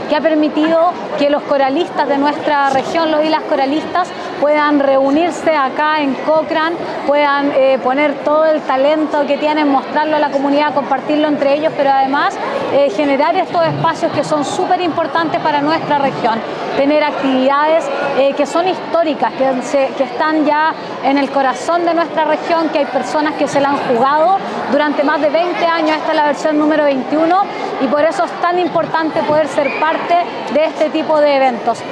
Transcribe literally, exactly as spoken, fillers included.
que ha permitido que los coralistas de nuestra región, los y las coralistas, puedan reunirse acá en Cochrane, puedan eh, poner todo el talento que tienen, mostrarlo a la comunidad, compartirlo entre ellos, pero además eh, generar estos espacios que son súper importantes para nuestra región, tener actividades eh, que son históricas, que, se, que están ya en el corazón de nuestra región, que hay personas que se la han jugado durante más de veinte años, esta es la versión número veintiuno, y por eso es tan importante poder ser parte de este tipo de eventos.